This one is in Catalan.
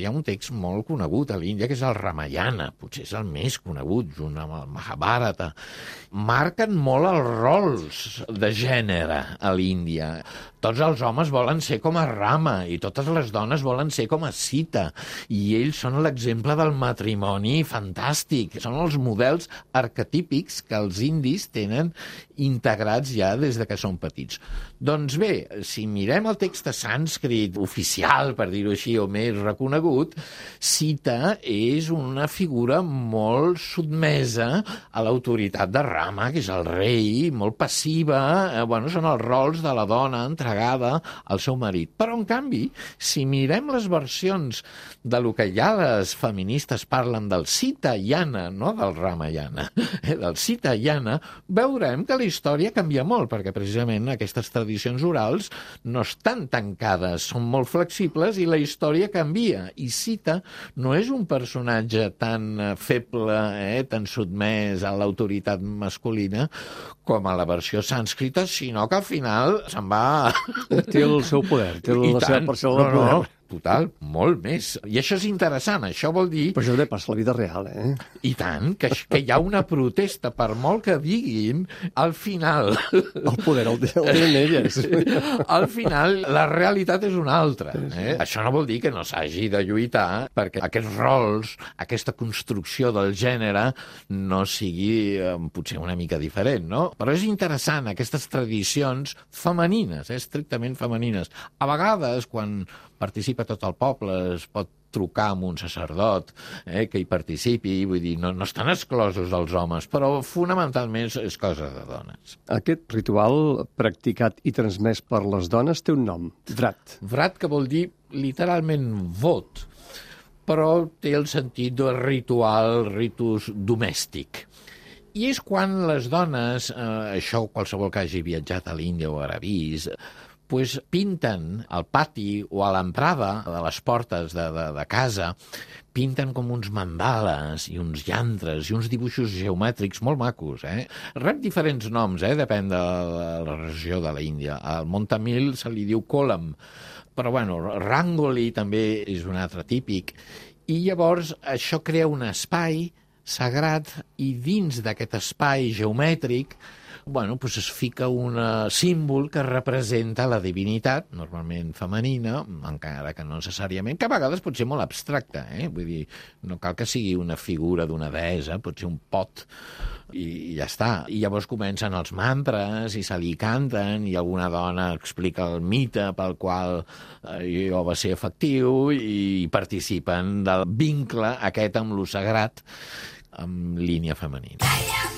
hi ha un text molt conegut a l'Índia, que és el Ramayana, potser és el més conegut, junt amb el Mahabharata. Marquen molt els rols de gènere a l'Índia. Tots els homes volen ser com a Rama i totes les dones volen ser com a Sita. I ells són l'exemple del matrimoni fantàstic. Són els models arquetípics que els indis tenen integrats ja des de que són petits. Doncs bé, si mirem el text sànscrit oficial, per dir-ho així, o més reconegut, Sita és una figura molt sotmesa a l'autoritat de Rama, que és el rei, molt passiva. Són els rols de la dona entregada al seu marit. Però, en canvi, si mirem les versions de lo que ja les feministes parlen del Sitayana, no del Ramayana, del Sitayana, veurem que la història canvia molt, perquè precisament aquestes tradicions orals no estan tancades, són molt flexibles i la història canvia. I Sita no és un personatge tan feble, tan sotmès a l'autoritat masculina com a la versió sànscrita, sinó que al final se'n va... Té el seu poder, té la seva parcel·la de poder. Total, molt més. I això és interessant, això vol dir... Però això també passa a la vida real, I tant, que hi ha una protesta, per molt que diguin, al final... El poder el tenen elles. Al final, la realitat és una altra. Això no vol dir que no s'hagi de lluitar perquè aquests rols, aquesta construcció del gènere, no sigui potser una mica diferent, no? Però és interessant, aquestes tradicions femenines, estrictament femenines. A vegades, quan participa tot el poble, es pot trucar amb un sacerdot que hi participi, vull dir, no estan exclosos els homes, però fonamentalment és cosa de dones. Aquest ritual practicat i transmès per les dones té un nom, Vrat. Vrat, que vol dir literalment vot, però té el sentit de ritual, ritus domèstic. I és quan les dones, això qualsevol que hagi viatjat a l'Índia o ara vist, pinten al pati o a l'entrada de les portes de casa, pinten com uns mandales i uns llantres i uns dibuixos geomètrics molt macos. Rep diferents noms, depèn de la regió de l'Índia. Al Mont Tamil se li diu kolam, però Rangoli també és un altre típic. I llavors això crea un espai sagrat i dins d'aquest espai geomètric es fica un símbol que representa la divinitat, normalment femenina, encara que no necessàriament, que a vegades pot ser molt abstracte, Vull dir, no cal que sigui una figura d'una deessa, pot ser un pot i ja està. I llavors comencen els mantres i se li canten i alguna dona explica el mite pel qual allò va ser efectiu i participen del vincle aquest amb lo sagrat amb línia femenina.